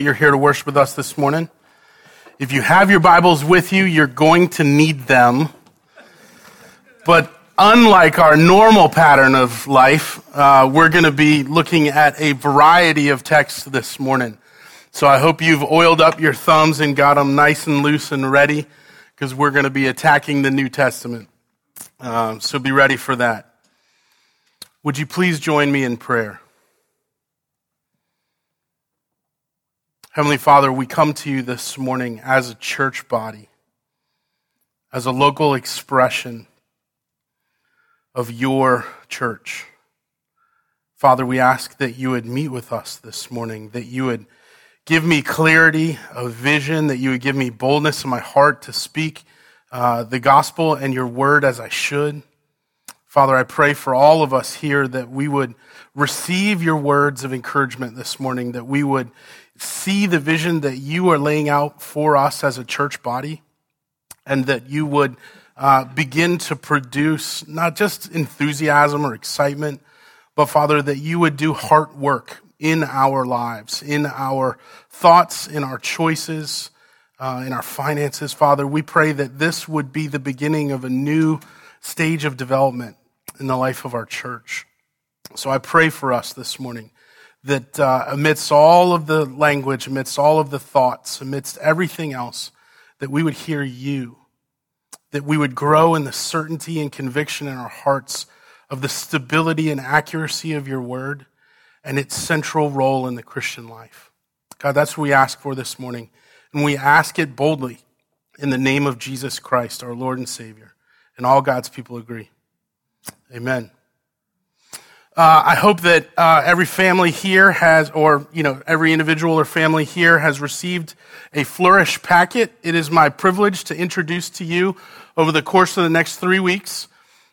You're here to worship with us this morning. If you have your Bibles with you, you're going to need them. But unlike our normal pattern of life, we're going to be looking at a variety of texts this morning. So I hope you've oiled up your thumbs and got them nice and loose and ready, because we're going to be attacking the New Testament. So be ready for that. Would you please join me in prayer? Heavenly Father, we come to you this morning as a church body, as a local expression of your church. Father, we ask that you would meet with us this morning, that you would give me clarity of vision, that you would give me boldness in my heart to speak the gospel and your word as I should. Father, I pray for all of us here that we would receive your words of encouragement this morning, that we would see the vision that you are laying out for us as a church body, and that you would begin to produce not just enthusiasm or excitement, but Father, that you would do heart work in our lives, in our thoughts, in our choices, in our finances. Father, we pray that this would be the beginning of a new stage of development in the life of our church. So I pray for us this morning that amidst all of the language, amidst all of the thoughts, amidst everything else, that we would hear you, that we would grow in the certainty and conviction in our hearts of the stability and accuracy of your word and its central role in the Christian life. God, that's what we ask for this morning, and we ask it boldly in the name of Jesus Christ, our Lord and Savior. And all God's people agree. Amen. I hope that every family here has, or every individual or family here has received a Flourish packet. It is my privilege to introduce to you over the course of the next 3 weeks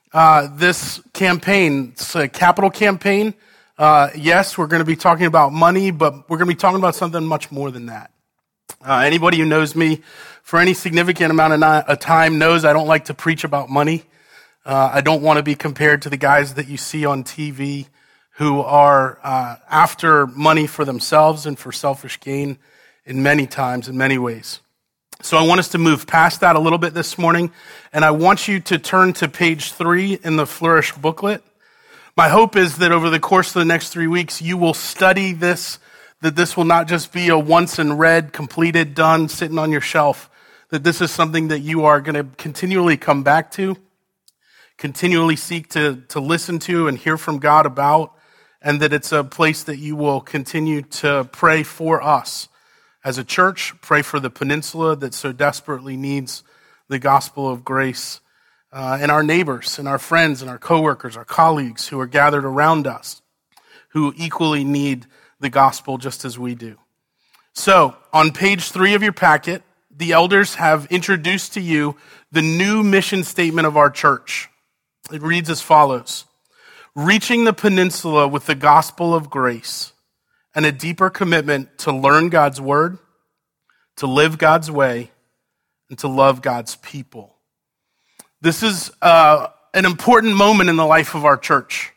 this campaign. It's a capital campaign. Yes, we're going to be talking about money, but we're going to be talking about something much more than that. Anybody who knows me for any significant amount of time knows I don't like to preach about money. I don't want to be compared to the guys that you see on TV who are after money for themselves and for selfish gain in many times, in many ways. So I want us to move past that a little bit this morning, and I want you to turn to page 3 in the Flourish booklet. My hope is that over the course of the next 3 weeks, you will study this, that this will not just be a once and read, completed, done, sitting on your shelf, that this is something that you are going to continually come back to, continually seek to listen to and hear from God about, and that it's a place that you will continue to pray for us as a church, pray for the peninsula that so desperately needs the gospel of grace, and our neighbors and our friends and our coworkers, our colleagues who are gathered around us, who equally need the gospel just as we do. So, on page 3 of your packet, the elders have introduced to you the new mission statement of our church. It reads as follows: reaching the peninsula with the gospel of grace and a deeper commitment to learn God's word, to live God's way, and to love God's people. This is an important moment in the life of our church.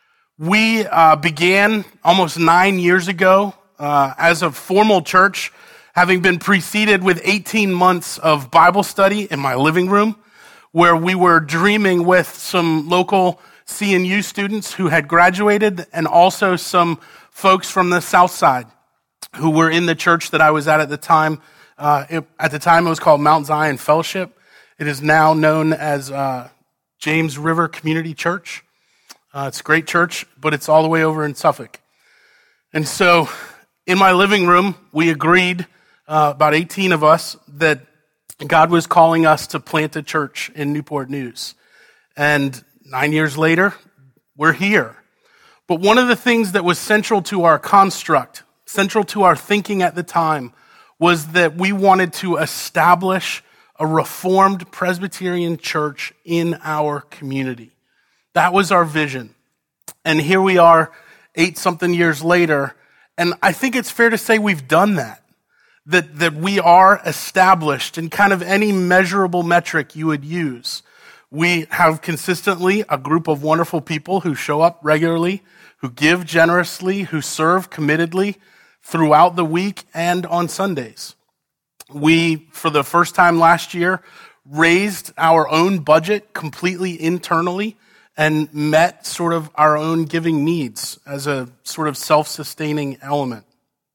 We began almost 9 years ago as a formal church, having been preceded with 18 months of Bible study in my living room, where we were dreaming with some local CNU students who had graduated, and also some folks from the South Side who were in the church that I was at the time. At the time, it was called Mount Zion Fellowship. It is now known as James River Community Church. It's a great church, but it's all the way over in Suffolk. And so in my living room, we agreed, about 18 of us, that God was calling us to plant a church in Newport News. And 9 years later, we're here. But one of the things that was central to our construct, central to our thinking at the time, was that we wanted to establish a Reformed Presbyterian church in our community. That was our vision. And here we are 8-something years later, and I think it's fair to say we've done that. That we are established in kind of any measurable metric you would use. We have consistently a group of wonderful people who show up regularly, who give generously, who serve committedly throughout the week and on Sundays. We, for the first time last year, raised our own budget completely internally and met sort of our own giving needs as a sort of self-sustaining element.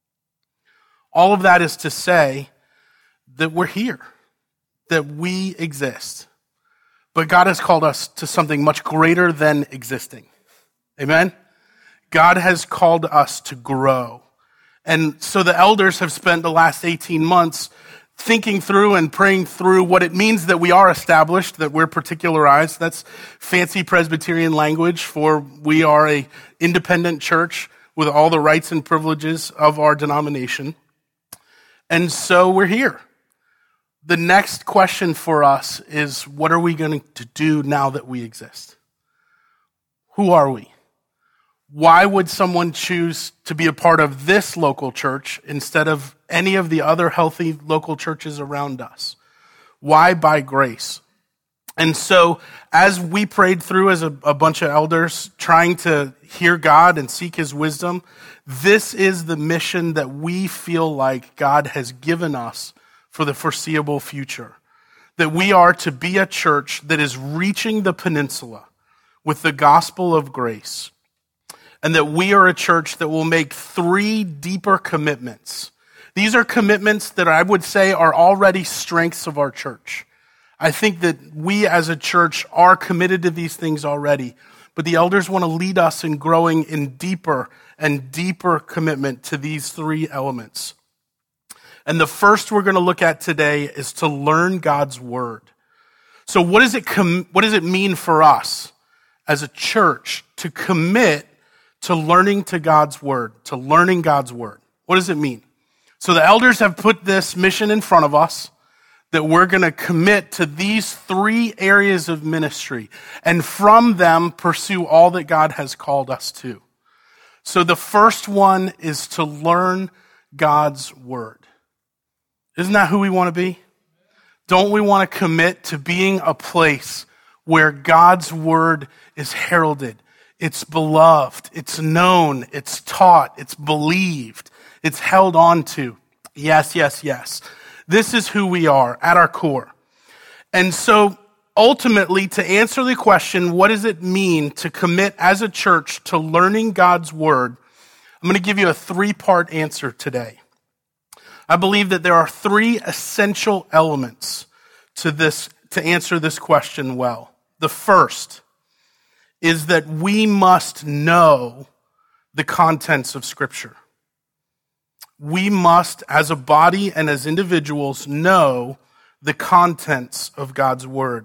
All of that is to say that we're here, that we exist. But God has called us to something much greater than existing. Amen? God has called us to grow. And so the elders have spent the last 18 months thinking through and praying through what it means that we are established, that we're particularized. That's fancy Presbyterian language for we are a independent church with all the rights and privileges of our denomination. And so we're here. The next question for us is, what are we going to do now that we exist? Who are we? Why would someone choose to be a part of this local church instead of any of the other healthy local churches around us? Why? By grace. And so as we prayed through as a bunch of elders trying to hear God and seek his wisdom, this is the mission that we feel like God has given us for the foreseeable future. That we are to be a church that is reaching the peninsula with the gospel of grace. And that we are a church that will make 3 deeper commitments. These are commitments that I would say are already strengths of our church. I think that we as a church are committed to these things already, but the elders want to lead us in growing in deeper and deeper commitment to these 3 elements. And the first we're going to look at today is to learn God's word. So what does it mean for us as a church to commit to learning to God's word, to learning God's word? What does it mean? So the elders have put this mission in front of us that we're going to commit to these 3 areas of ministry and from them pursue all that God has called us to. So the first one is to learn God's word. Isn't that who we want to be? Don't we want to commit to being a place where God's word is heralded? It's beloved, it's known, it's taught, it's believed, it's held on to. Yes, yes, yes. This is who we are at our core. And so ultimately, to answer the question, what does it mean to commit as a church to learning God's word? I'm going to give you a 3-part answer today. I believe that there are 3 essential elements to answer this question well. The first is that we must know the contents of Scripture. We must, as a body and as individuals, know the contents of God's word.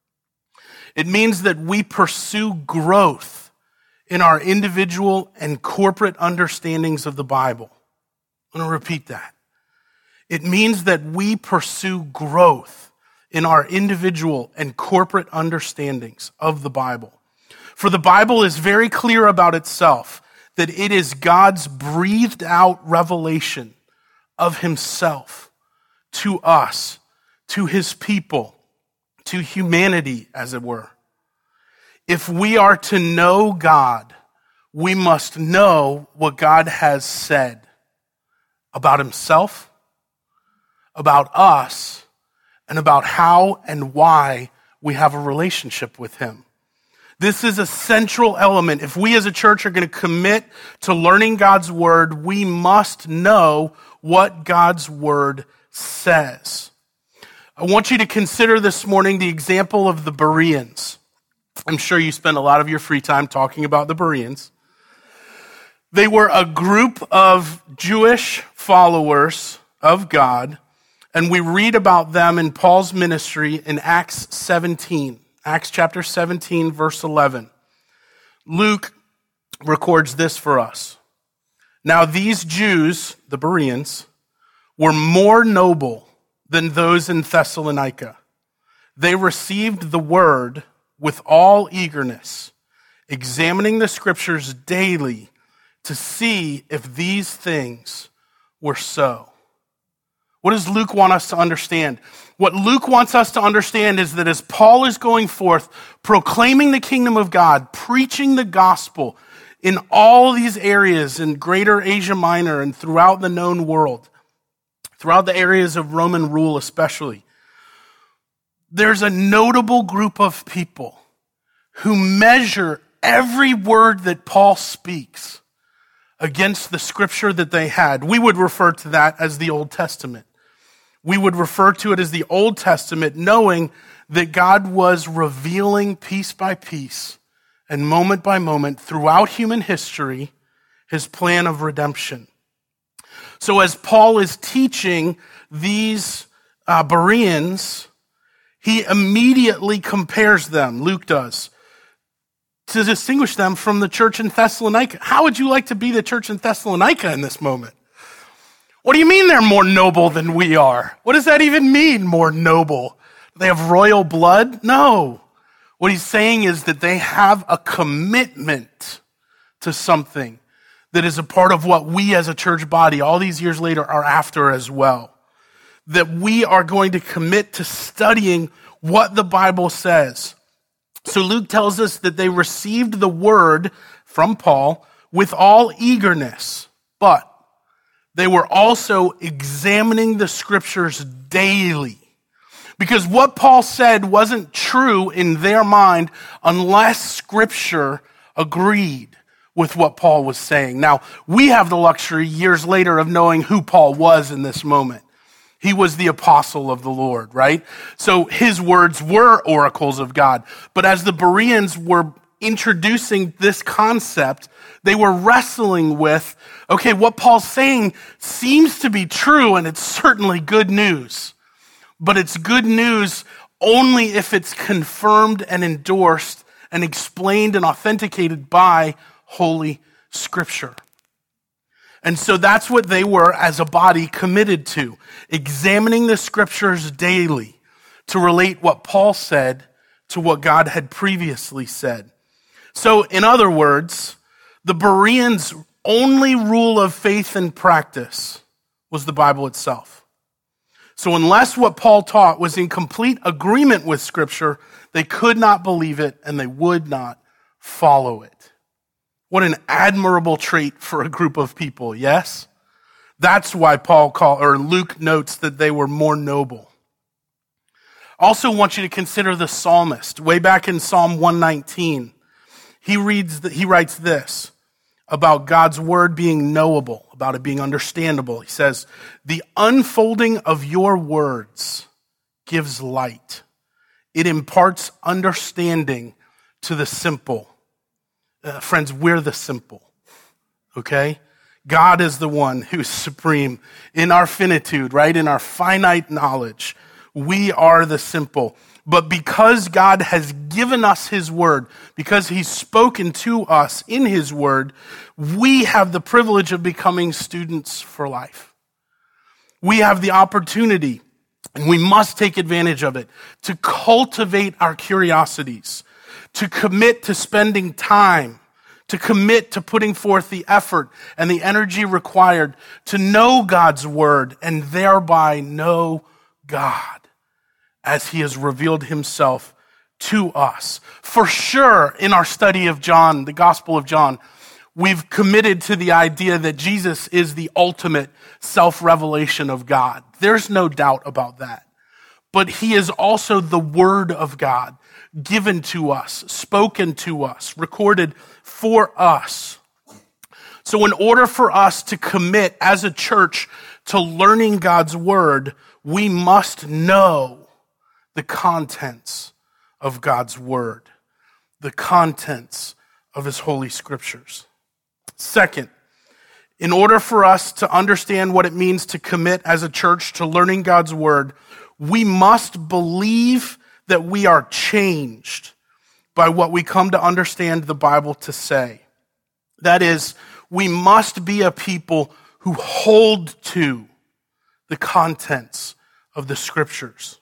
It means that we pursue growth in our individual and corporate understandings of the Bible. I'm going to repeat that. It means that we pursue growth in our individual and corporate understandings of the Bible. For the Bible is very clear about itself, that it is God's breathed out revelation of himself to us, to his people, to humanity, as it were. If we are to know God, we must know what God has said about himself, about us, and about how and why we have a relationship with him. This is a central element. If we as a church are going to commit to learning God's word, we must know what God's word says. I want you to consider this morning the example of the Bereans. I'm sure you spend a lot of your free time talking about the Bereans. They were a group of Jewish followers of God, and we read about them in Paul's ministry in Acts 17. Acts chapter 17, verse 11. Luke records this for us. Now these Jews, the Bereans, were more noble than those in Thessalonica. They received the word with all eagerness, examining the scriptures daily to see if these things were so. What does Luke want us to understand? What Luke wants us to understand is that as Paul is going forth, proclaiming the kingdom of God, preaching the gospel in all these areas in greater Asia Minor and throughout the known world, throughout the areas of Roman rule especially, there's a notable group of people who measure every word that Paul speaks against the scripture that they had. We would refer to that as the Old Testament. We would refer to it as the Old Testament, knowing that God was revealing piece by piece and moment by moment throughout human history his plan of redemption. So as Paul is teaching these Bereans, he immediately compares them, Luke does, to distinguish them from the church in Thessalonica. How would you like to be the church in Thessalonica in this moment? What do you mean they're more noble than we are? What does that even mean, more noble? Do they have royal blood? No. What he's saying is that they have a commitment to something that is a part of what we as a church body, all these years later, are after as well. That we are going to commit to studying what the Bible says. So Luke tells us that they received the word from Paul with all eagerness, but they were also examining the scriptures daily. Because what Paul said wasn't true in their mind unless scripture agreed with what Paul was saying. Now, we have the luxury years later of knowing who Paul was in this moment. He was the apostle of the Lord, right? So his words were oracles of God. But as the Bereans were introducing this concept, they were wrestling with, okay, what Paul's saying seems to be true, and it's certainly good news. But it's good news only if it's confirmed and endorsed and explained and authenticated by Holy Scripture. And so that's what they were as a body committed to, examining the scriptures daily to relate what Paul said to what God had previously said. So in other words, the Bereans' only rule of faith and practice was the Bible itself. So unless what Paul taught was in complete agreement with scripture, they could not believe it and they would not follow it. What an admirable trait for a group of people, yes? That's why Luke notes that they were more noble. Also want you to consider the psalmist. Way back in Psalm 119, he writes this about God's word being knowable, about it being understandable. He says, "The unfolding of your words gives light. It imparts understanding to the simple." Friends, we're the simple, okay? God is the one who's supreme in our finitude, right? In our finite knowledge, we are the simple. But because God has given us his word, because he's spoken to us in his word, we have the privilege of becoming students for life. We have the opportunity, and we must take advantage of it, to cultivate our curiosities, to commit to spending time, to commit to putting forth the effort and the energy required to know God's word and thereby know God as he has revealed himself to us. For sure, in our study of John, the Gospel of John, we've committed to the idea that Jesus is the ultimate self-revelation of God. There's no doubt about that. But he is also the Word of God, given to us, spoken to us, recorded for us. So in order for us to commit as a church to learning God's word, we must know the contents of God's word, the contents of his holy scriptures. Second, in order for us to understand what it means to commit as a church to learning God's word, we must believe that we are changed by what we come to understand the Bible to say. That is, we must be a people who hold to the contents of the scriptures.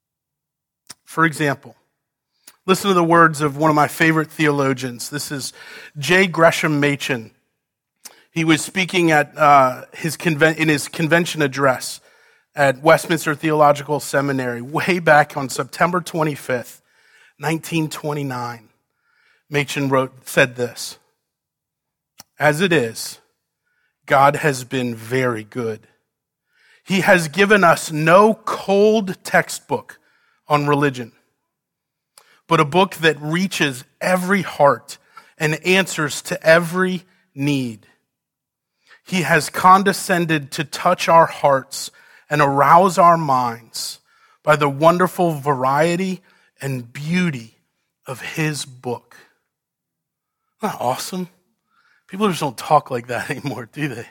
For example, listen to the words of one of my favorite theologians. This is J. Gresham Machen. He was speaking at in his convention address at Westminster Theological Seminary way back on September 25th, 1929. Machen said this: As it is, God has been very good. He has given us no cold textbook on religion, but a book that reaches every heart and answers to every need. He has condescended to touch our hearts and arouse our minds by the wonderful variety and beauty of his book. Isn't that awesome? People just don't talk like that anymore, do they?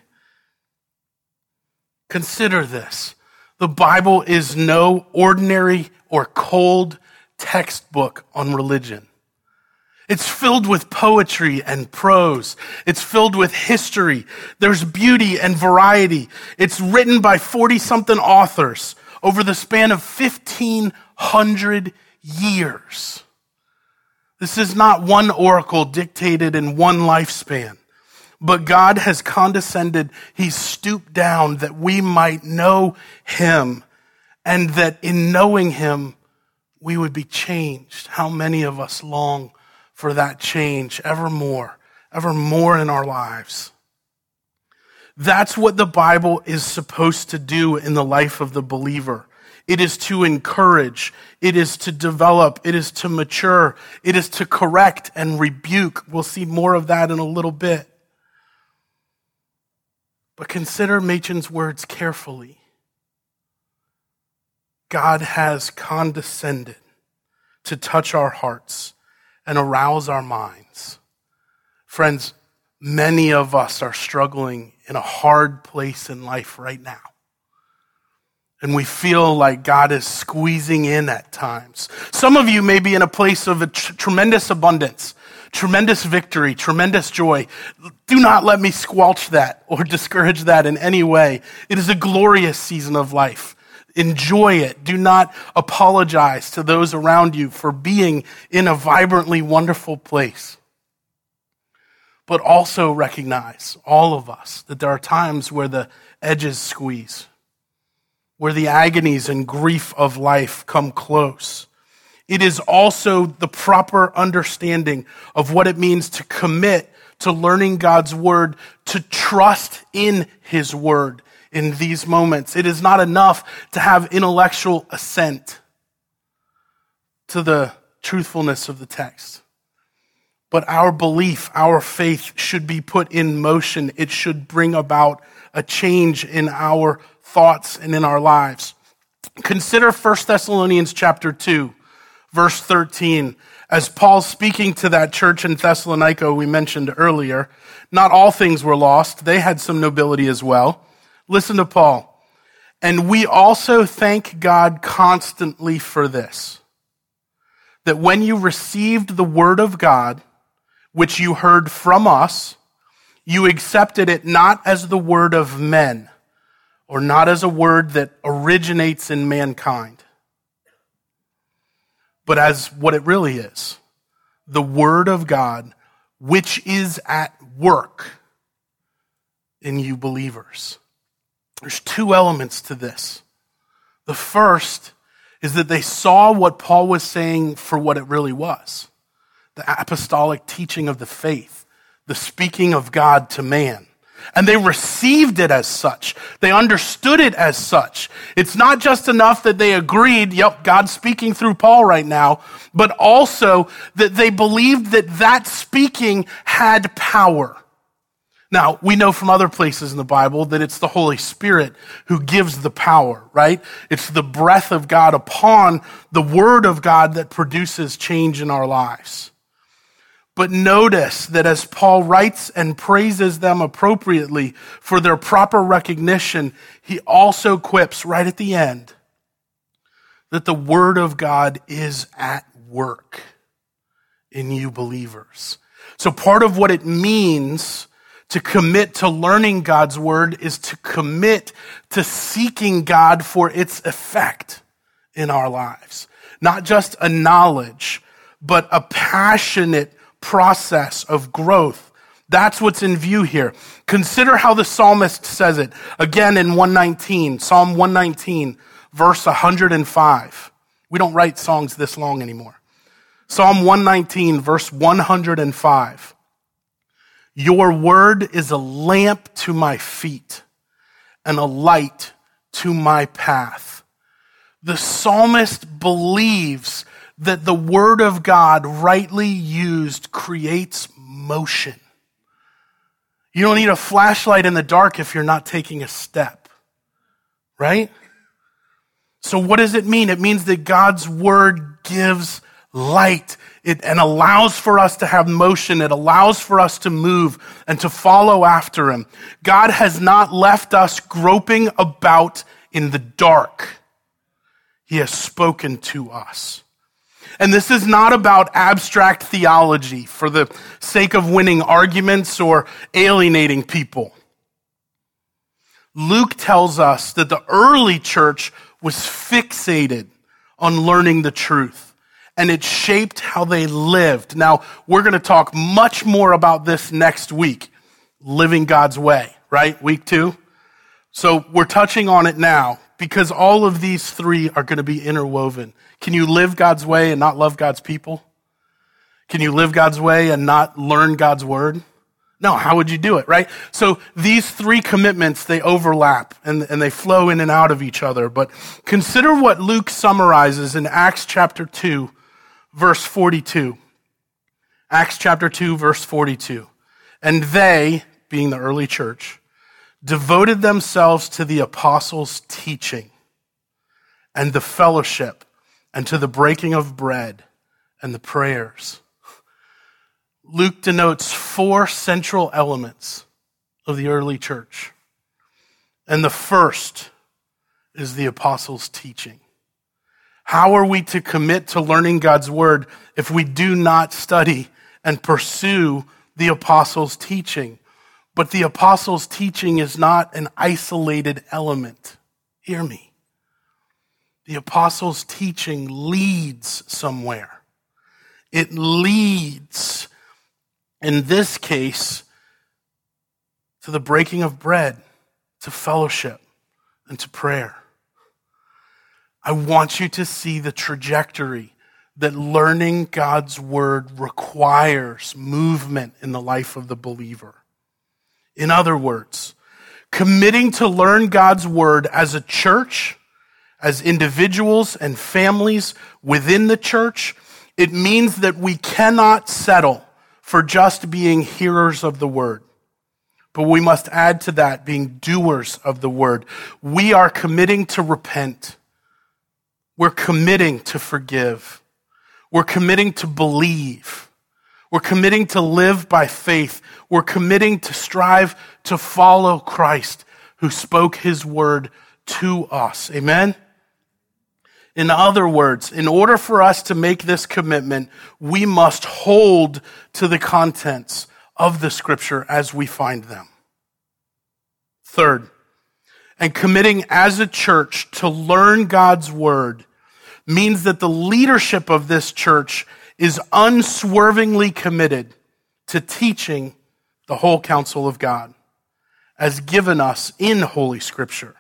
Consider this. The Bible is no ordinary or cold textbook on religion. It's filled with poetry and prose. It's filled with history. There's beauty and variety. It's written by 40-something authors over the span of 1,500 years. This is not one oracle dictated in one lifespan. But God has condescended. He's stooped down that we might know him, and that in knowing him, we would be changed. How many of us long for that change ever more in our lives? That's what the Bible is supposed to do in the life of the believer. It is to encourage. It is to develop. It is to mature. It is to correct and rebuke. We'll see more of that in a little bit. But consider Machen's words carefully. God has condescended to touch our hearts and arouse our minds. Friends, many of us are struggling in a hard place in life right now. And we feel like God is squeezing in at times. Some of you may be in a place of a tremendous abundance, tremendous victory, tremendous joy. Do not let me squelch that or discourage that in any way. It is a glorious season of life. Enjoy it. Do not apologize to those around you for being in a vibrantly wonderful place. But also recognize, all of us, that there are times where the edges squeeze, where the agonies and grief of life come close. It is also the proper understanding of what it means to commit to learning God's word, to trust in his word in these moments. It is not enough to have intellectual assent to the truthfulness of the text. But our belief, our faith should be put in motion. It should bring about a change in our thoughts and in our lives. Consider 1 Thessalonians chapter 2, verse 13. As Paul's speaking to that church in Thessalonica we mentioned earlier, not all things were lost. They had some nobility as well. Listen to Paul. And we also thank God constantly for this, that when you received the word of God, which you heard from us, you accepted it not as the word of men, or not as a word that originates in mankind, but as what it really is, the word of God, which is at work in you believers. There's two elements to this. The first is that they saw what Paul was saying for what it really was, the apostolic teaching of the faith, the speaking of God to man. And they received it as such. They understood it as such. It's not just enough that they agreed, yep, God's speaking through Paul right now, but also that they believed that that speaking had power. Now, we know from other places in the Bible that it's the Holy Spirit who gives the power, right? It's the breath of God upon the word of God that produces change in our lives. But notice that as Paul writes and praises them appropriately for their proper recognition, he also quips right at the end that the word of God is at work in you believers. So part of what it means to commit to learning God's word is to commit to seeking God for its effect in our lives. Not just a knowledge, but a passionate process of growth. That's what's in view here. Consider how the psalmist says it. Again in 119, Psalm 119, verse 105. We don't write songs this long anymore. Psalm 119, verse 105. Your word is a lamp to my feet and a light to my path. The psalmist believes that the word of God, rightly used, creates motion. You don't need a flashlight in the dark if you're not taking a step, right? So what does it mean? It means that God's word gives light. And allows for us to have motion. It allows for us to move and to follow after him. God has not left us groping about in the dark. He has spoken to us. And this is not about abstract theology for the sake of winning arguments or alienating people. Luke tells us that the early church was fixated on learning the truth. And it shaped how they lived. Now, we're going to talk much more about this next week, living God's way, right? Week 2. So we're touching on it now because all of these three are going to be interwoven. Can you live God's way and not love God's people? Can you live God's way and not learn God's word? No, how would you do it, right? So these three commitments, they overlap and they flow in and out of each other. But consider what Luke summarizes in Acts chapter 2, verse 42. Acts chapter 2, verse 42. And they, being the early church, devoted themselves to the apostles' teaching and the fellowship and to the breaking of bread and the prayers. Luke denotes 4 central elements of the early church. And the first is the apostles' teaching. How are we to commit to learning God's word if we do not study and pursue the apostles' teaching? But the apostles' teaching is not an isolated element. Hear me. The apostles' teaching leads somewhere. It leads, in this case, to the breaking of bread, to fellowship, and to prayer. I want you to see the trajectory that learning God's word requires movement in the life of the believer. In other words, committing to learn God's word as a church, as individuals and families within the church, it means that we cannot settle for just being hearers of the word. But we must add to that being doers of the word. We are committing to repent. We're committing to forgive. We're committing to believe. We're committing to live by faith. We're committing to strive to follow Christ who spoke his word to us. Amen? In other words, in order for us to make this commitment, we must hold to the contents of the scripture as we find them. Third, and committing as a church to learn God's word means that the leadership of this church is unswervingly committed to teaching the whole counsel of God as given us in Holy Scripture.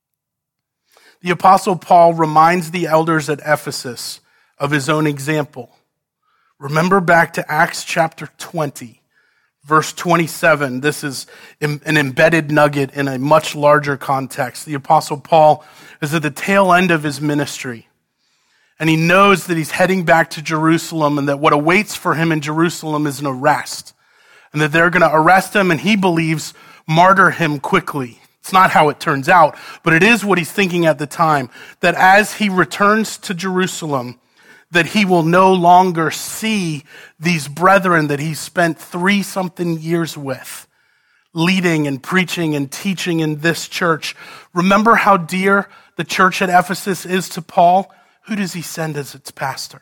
The Apostle Paul reminds the elders at Ephesus of his own example. Remember back to Acts chapter 20, verse 27. This is an embedded nugget in a much larger context. The Apostle Paul is at the tail end of his ministry, and he knows that he's heading back to Jerusalem and that what awaits for him in Jerusalem is an arrest, and that they're going to arrest him, and he believes martyr him quickly. It's not how it turns out, but it is what he's thinking at the time, that as he returns to Jerusalem, that he will no longer see these brethren that he spent 3-something years with, leading and preaching and teaching in this church. Remember how dear the church at Ephesus is to Paul? Who does he send as its pastor?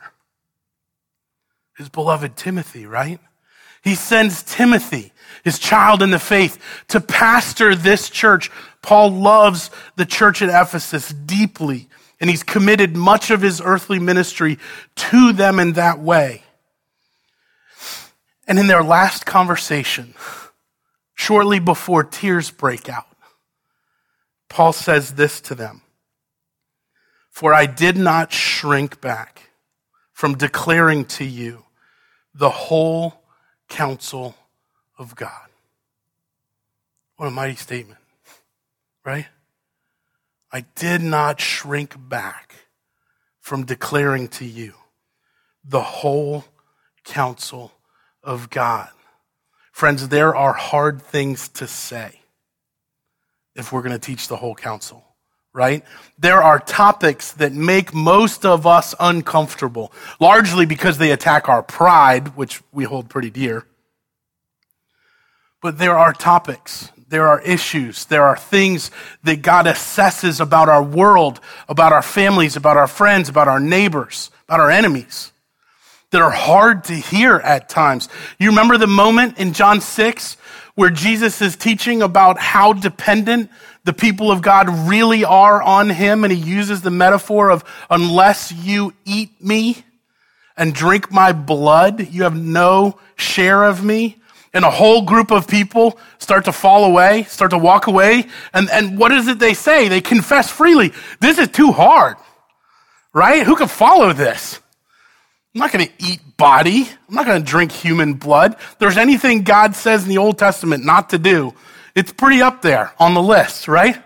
His beloved Timothy, right? He sends Timothy, his child in the faith, to pastor this church. Paul loves the church at Ephesus deeply, and he's committed much of his earthly ministry to them in that way. And in their last conversation, shortly before tears break out, Paul says this to them: "For I did not shrink back from declaring to you the whole counsel of God. What a mighty statement, right? I did not shrink back from declaring to you the whole counsel of God. Friends, there are hard things to say if we're going to teach the whole counsel, right? There are topics that make most of us uncomfortable, largely because they attack our pride, which we hold pretty dear. But there are topics, there are issues, there are things that God assesses about our world, about our families, about our friends, about our neighbors, about our enemies, that are hard to hear at times. You remember the moment in John 6 where Jesus is teaching about how dependent the people of God really are on him, and he uses the metaphor of, unless you eat me and drink my blood, you have no share of me. And a whole group of people start to fall away, start to walk away. And what is it they say? They confess freely. This is too hard, right? Who can follow this? I'm not going to eat body. I'm not going to drink human blood. If there's anything God says in the Old Testament not to do, it's pretty up there on the list, right?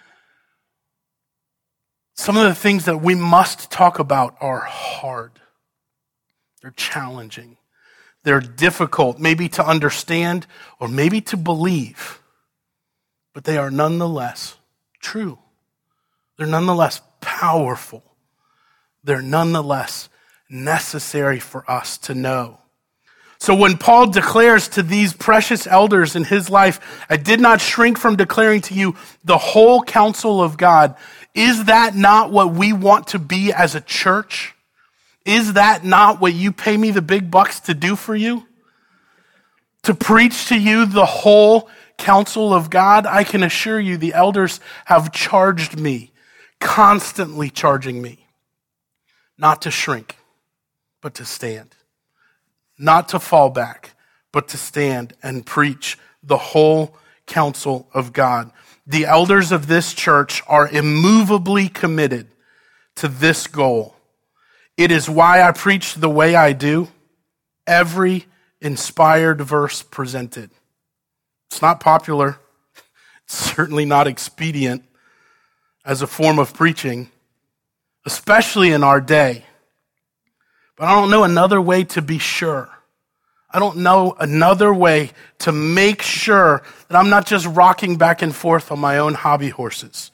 Some of the things that we must talk about are hard. They're challenging. They're difficult, maybe to understand or maybe to believe, but they are nonetheless true. They're nonetheless powerful. They're nonetheless necessary for us to know. So when Paul declares to these precious elders in his life, I did not shrink from declaring to you the whole counsel of God, is that not what we want to be as a church? Is that not what you pay me the big bucks to do for you? To preach to you the whole counsel of God? I can assure you the elders have charged me, constantly charging me, not to shrink, but to stand. Not to fall back, but to stand and preach the whole counsel of God. The elders of this church are immovably committed to this goal. It is why I preach the way I do. Every inspired verse presented. It's not popular. It's certainly not expedient as a form of preaching, especially in our day. But I don't know another way to be sure. I don't know another way to make sure that I'm not just rocking back and forth on my own hobby horses.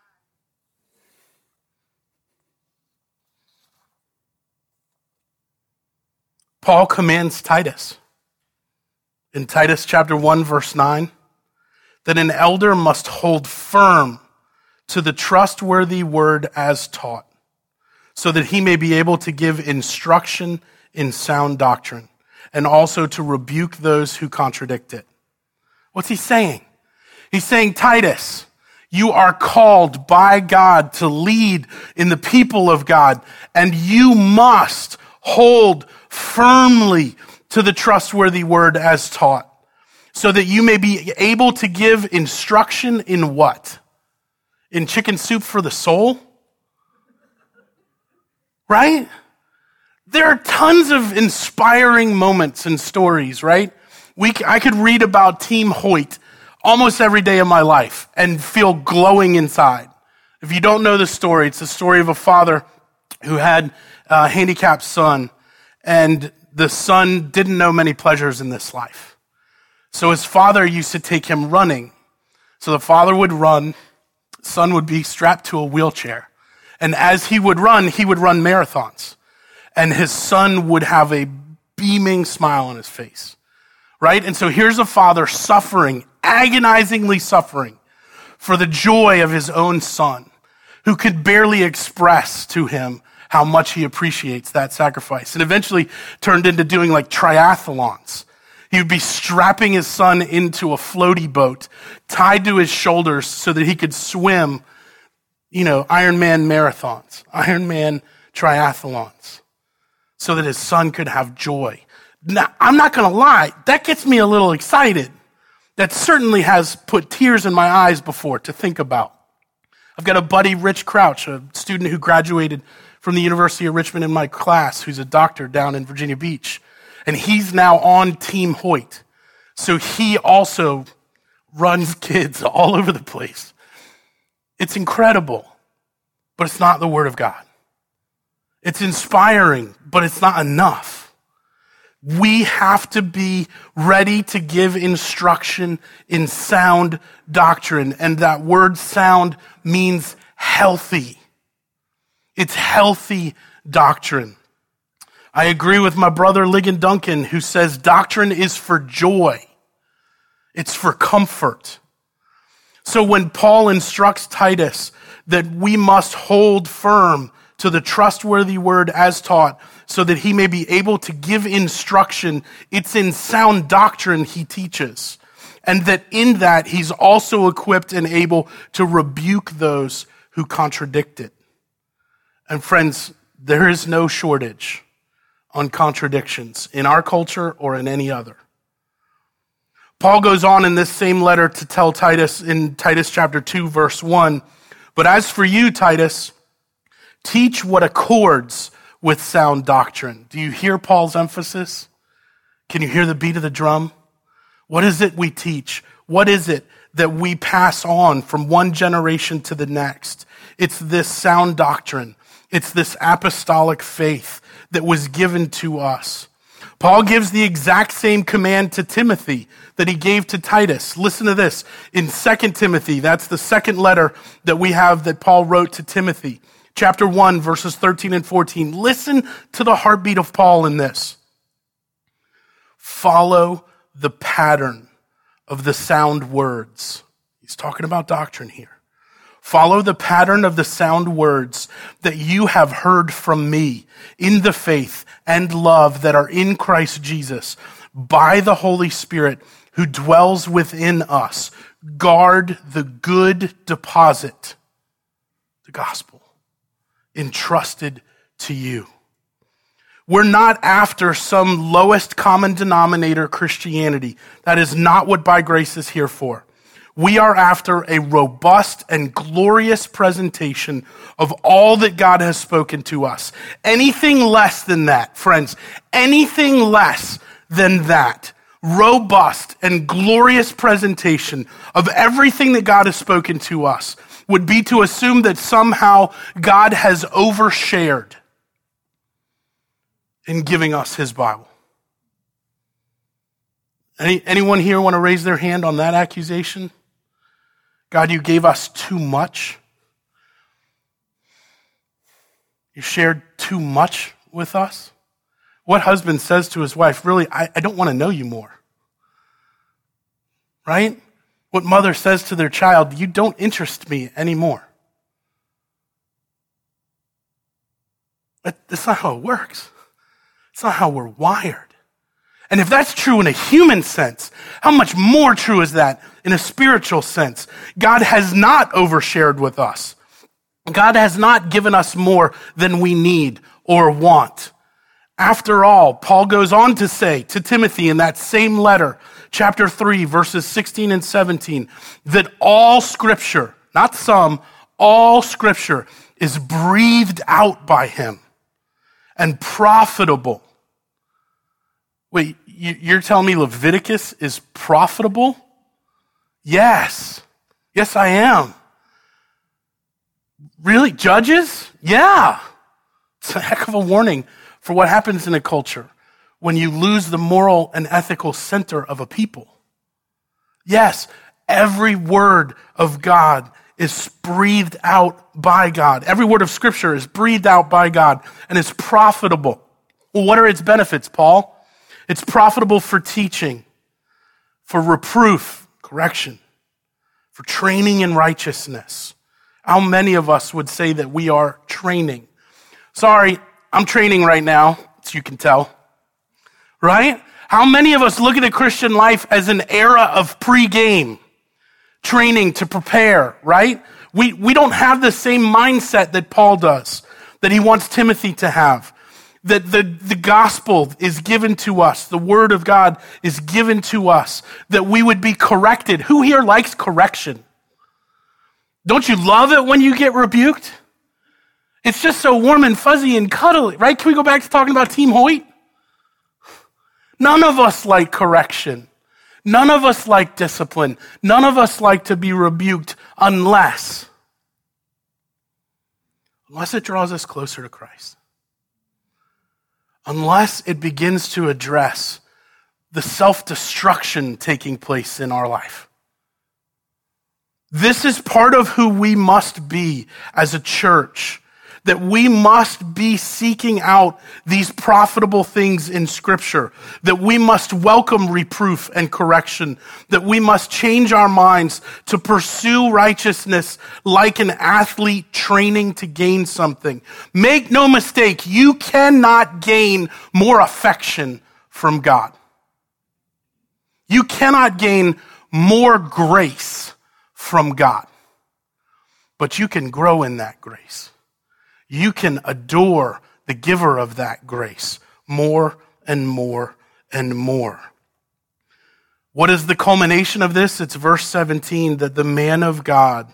Paul commands Titus in Titus chapter 1, verse 9, that an elder must hold firm to the trustworthy word as taught, so that he may be able to give instruction in sound doctrine, and also to rebuke those who contradict it. What's he saying? He's saying, Titus, you are called by God to lead in the people of God, and you must hold firmly to the trustworthy word as taught, so that you may be able to give instruction in what? In chicken soup for the soul? Right? There are tons of inspiring moments and stories, right? I could read about Team Hoyt almost every day of my life and feel glowing inside. If you don't know the story, it's the story of a father who had a handicapped son, and the son didn't know many pleasures in this life. So his father used to take him running. So the father would run, son would be strapped to a wheelchair. And as he would run marathons. And his son would have a beaming smile on his face, right? And so here's a father suffering, agonizingly suffering for the joy of his own son, who could barely express to him how much he appreciates that sacrifice. And eventually turned into doing like triathlons. He would be strapping his son into a floaty boat, tied to his shoulders so that he could swim, Ironman marathons, Ironman triathlons, so that his son could have joy. Now, I'm not going to lie, that gets me a little excited. That certainly has put tears in my eyes before to think about. I've got a buddy, Rich Crouch, a student who graduated from the University of Richmond in my class, who's a doctor down in Virginia Beach. And he's now on Team Hoyt, So he also runs kids all over the place. It's incredible, but it's not the Word of God. It's inspiring, but it's not enough. We have to be ready to give instruction in sound doctrine. And that word sound means healthy. It's healthy doctrine. I agree with my brother Ligon Duncan, who says doctrine is for joy. It's for comfort. So when Paul instructs Titus that we must hold firm to the trustworthy word as taught, so that he may be able to give instruction, it's in sound doctrine he teaches. And that in that he's also equipped and able to rebuke those who contradict it. And friends, there is no shortage on contradictions in our culture or in any other. Paul goes on in this same letter to tell Titus in Titus chapter 2, verse 1, but as for you, Titus, teach what accords with sound doctrine. Do you hear Paul's emphasis? Can you hear the beat of the drum? What is it we teach? What is it that we pass on from one generation to the next? It's this sound doctrine. It's this apostolic faith that was given to us. Paul gives the exact same command to Timothy that he gave to Titus. Listen to this. In 2 Timothy, that's the second letter that we have that Paul wrote to Timothy. Chapter 1, verses 13 and 14. Listen to the heartbeat of Paul in this. Follow the pattern of the sound words. He's talking about doctrine here. Follow the pattern of the sound words that you have heard from me in the faith and love that are in Christ Jesus by the Holy Spirit who dwells within us. Guard the good deposit, the gospel, entrusted to you. We're not after some lowest common denominator Christianity. That is not what By Grace is here for. We are after a robust and glorious presentation of all that God has spoken to us. Anything less than that, friends, anything less than that, robust and glorious presentation of everything that God has spoken to us would be to assume that somehow God has overshared in giving us his Bible. Anyone here want to raise their hand on that accusation? God, you gave us too much. You shared too much with us. What husband says to his wife, really, I don't want to know you more. Right? What mother says to their child, you don't interest me anymore. That's not how it works. It's not how we're wired. And if that's true in a human sense, how much more true is that in a spiritual sense? God has not overshared with us. God has not given us more than we need or want. After all, Paul goes on to say to Timothy in that same letter, chapter 3, verses 16 and 17, that all scripture, not some, all scripture is breathed out by him and profitable. Wait, you're telling me Leviticus is profitable? Yes. Yes, I am. Really? Judges? Yeah. It's a heck of a warning for what happens in a culture when you lose the moral and ethical center of a people. Yes, every word of God is breathed out by God. Every word of Scripture is breathed out by God and is profitable. Well, what are its benefits, Paul? It's profitable for teaching, for reproof, correction, for training in righteousness. How many of us would say that we are training? Sorry, I'm training right now, as you can tell. Right? How many of us look at the Christian life as an era of pre-game, training to prepare, right? We don't have the same mindset that Paul does, that he wants Timothy to have. That the gospel is given to us, the word of God is given to us, that we would be corrected. Who here likes correction? Don't you love it when you get rebuked? It's just so warm and fuzzy and cuddly, right? Can we go back to talking about Team Hoyt? None of us like correction. None of us like discipline. None of us like to be rebuked unless it draws us closer to Christ. Unless it begins to address the self-destruction taking place in our life. This is part of who we must be as a church, that we must be seeking out these profitable things in Scripture, that we must welcome reproof and correction, that we must change our minds to pursue righteousness like an athlete training to gain something. Make no mistake, you cannot gain more affection from God. You cannot gain more grace from God, but you can grow in that grace. You can adore the giver of that grace more and more and more. What is the culmination of this? It's verse 17, that the man of God,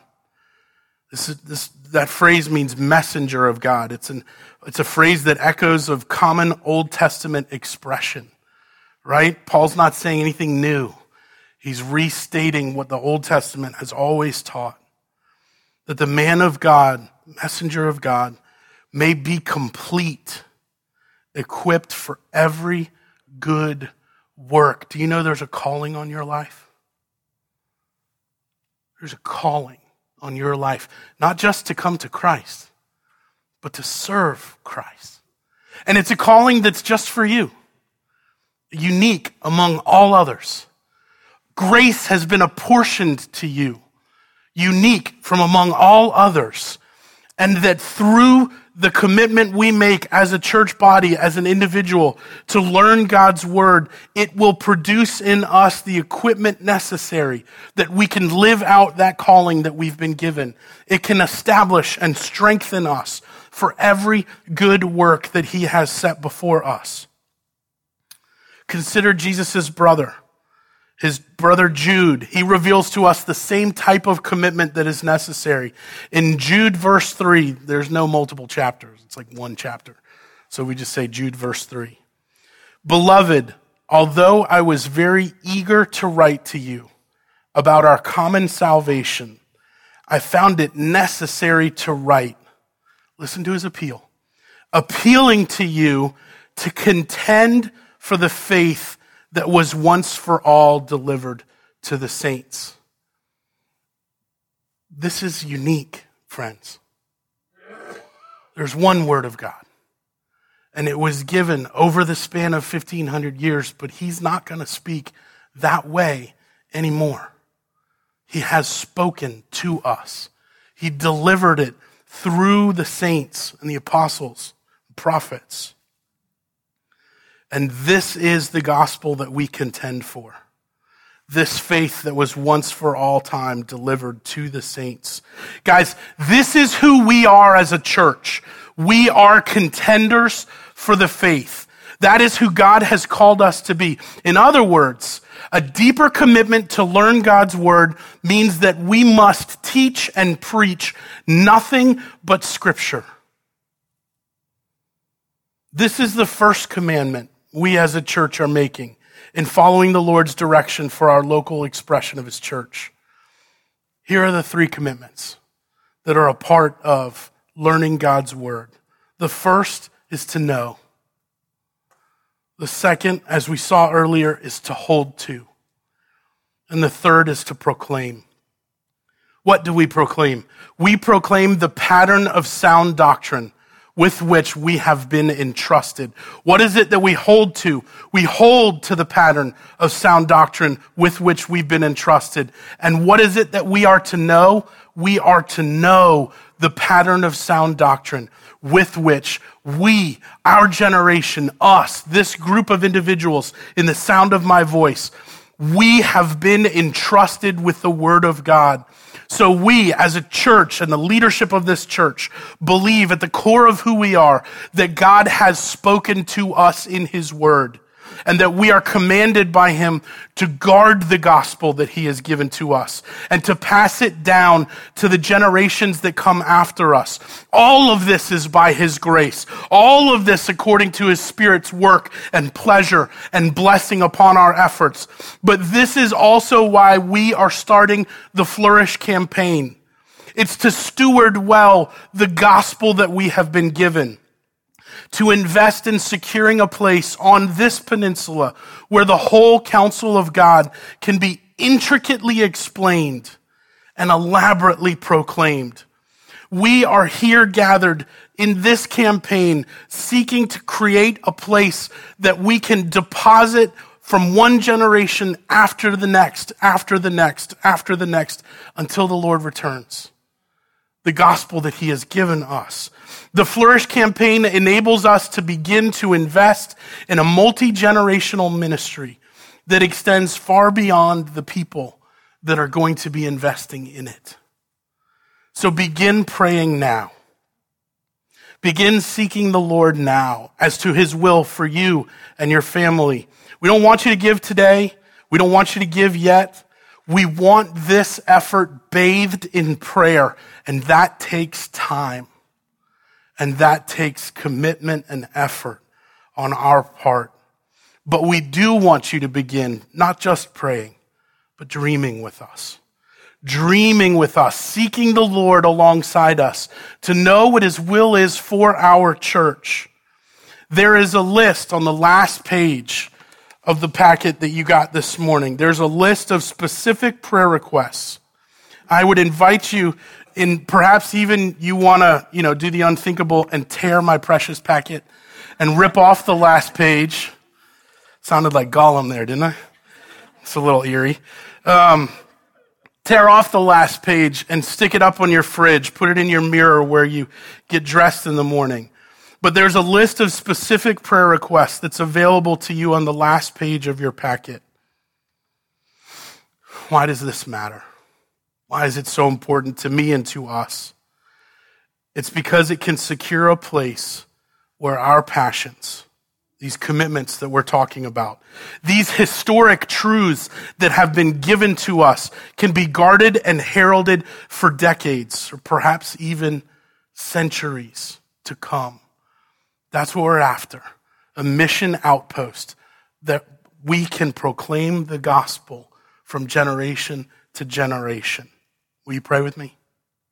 that phrase means messenger of God. It's a phrase that echoes of common Old Testament expression, right? Paul's not saying anything new. He's restating what the Old Testament has always taught. That the man of God, messenger of God, may be complete, equipped for every good work. Do you know there's a calling on your life? There's a calling on your life, not just to come to Christ, but to serve Christ. And it's a calling that's just for you, unique among all others. Grace has been apportioned to you, unique from among all others, and that through the commitment we make as a church body, as an individual, to learn God's word, it will produce in us the equipment necessary that we can live out that calling that we've been given. It can establish and strengthen us for every good work that he has set before us. Consider Jesus' brother. His brother Jude, he reveals to us the same type of commitment that is necessary. In Jude verse 3, there's no multiple chapters. It's like one chapter. So we just say Jude verse 3. Beloved, although I was very eager to write to you about our common salvation, I found it necessary to write. Listen to his appeal. Appealing to you to contend for the faith that was once for all delivered to the saints. This is unique, friends. There's one word of God, and it was given over the span of 1,500 years, but he's not going to speak that way anymore. He has spoken to us. He delivered it through the saints and the apostles, the prophets. And this is the gospel that we contend for. This faith that was once for all time delivered to the saints. Guys, this is who we are as a church. We are contenders for the faith. That is who God has called us to be. In other words, a deeper commitment to learn God's word means that we must teach and preach nothing but Scripture. This is the first commandment we as a church are making in following the Lord's direction for our local expression of his church. Here are the three commitments that are a part of learning God's word. The first is to know. The second, as we saw earlier, is to hold to. And the third is to proclaim. What do we proclaim? We proclaim the pattern of sound doctrine with which we have been entrusted. What is it that we hold to? We hold to the pattern of sound doctrine with which we've been entrusted. And what is it that we are to know? We are to know the pattern of sound doctrine with which we, our generation, us, this group of individuals in the sound of my voice, we have been entrusted with the word of God. So we, as a church and the leadership of this church, believe at the core of who we are that God has spoken to us in his word. and that we are commanded by him to guard the gospel that he has given to us and to pass it down to the generations that come after us. All of this is by his grace. All of this according to his Spirit's work and pleasure and blessing upon our efforts. But this is also why we are starting the Flourish campaign. It's to steward well the gospel that we have been given, to invest in securing a place on this peninsula where the whole counsel of God can be intricately explained and elaborately proclaimed. We are here gathered in this campaign seeking to create a place that we can deposit from one generation after the next, after the next, after the next, until the Lord returns. The gospel that he has given us. The Flourish campaign enables us to begin to invest in a multi-generational ministry that extends far beyond the people that are going to be investing in it. So begin praying now. Begin seeking the Lord now as to his will for you and your family. We don't want you to give today. We don't want you to give yet. We want this effort bathed in prayer, and that takes time, and that takes commitment and effort on our part. But we do want you to begin not just praying, but dreaming with us. Dreaming with us, seeking the Lord alongside us to know what his will is for our church. There is a list on the last page of the packet that you got this morning. There's a list of specific prayer requests. I would invite you, in perhaps even you want to, do the unthinkable and tear my precious packet and rip off the last page. Sounded like Gollum there, didn't I? It's a little eerie. Tear off the last page and stick it up on your fridge. Put it in your mirror where you get dressed in the morning. But there's a list of specific prayer requests that's available to you on the last page of your packet. Why does this matter? Why is it so important to me and to us? It's because it can secure a place where our passions, these commitments that we're talking about, these historic truths that have been given to us can be guarded and heralded for decades or perhaps even centuries to come. That's what we're after, a mission outpost that we can proclaim the gospel from generation to generation. Will you pray with me?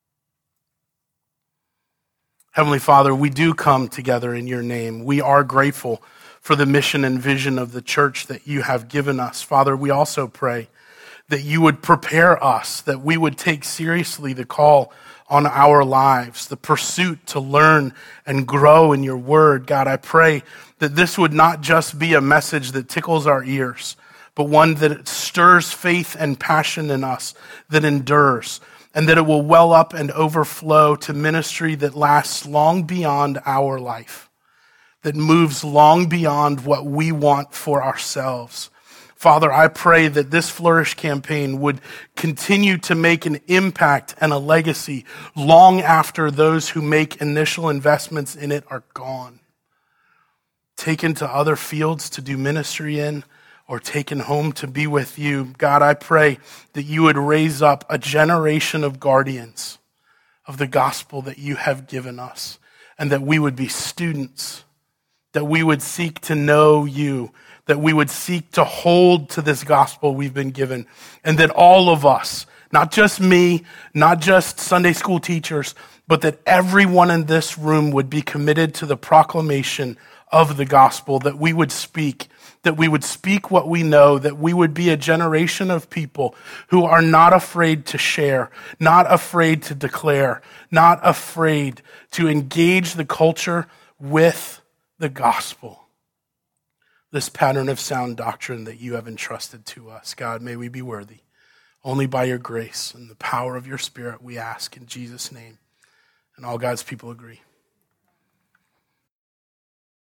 Heavenly Father, we do come together in your name. We are grateful for the mission and vision of the church that you have given us. Father, we also pray that you would prepare us, that we would take seriously the call on our lives, the pursuit to learn and grow in your word. God, I pray that this would not just be a message that tickles our ears, but one that stirs faith and passion in us, that endures, and that it will well up and overflow to ministry that lasts long beyond our life, that moves long beyond what we want for ourselves. Father, I pray that this Flourish campaign would continue to make an impact and a legacy long after those who make initial investments in it are gone, taken to other fields to do ministry in, or taken home to be with you. God, I pray that you would raise up a generation of guardians of the gospel that you have given us, and that we would be students, that we would seek to know you, that we would seek to hold to this gospel we've been given, and that all of us, not just me, not just Sunday school teachers, but that everyone in this room would be committed to the proclamation of the gospel, that we would speak what we know, that we would be a generation of people who are not afraid to share, not afraid to declare, not afraid to engage the culture with the gospel. This pattern of sound doctrine that you have entrusted to us. God, may we be worthy. Only by your grace and the power of your Spirit we ask in Jesus' name. And all God's people agree.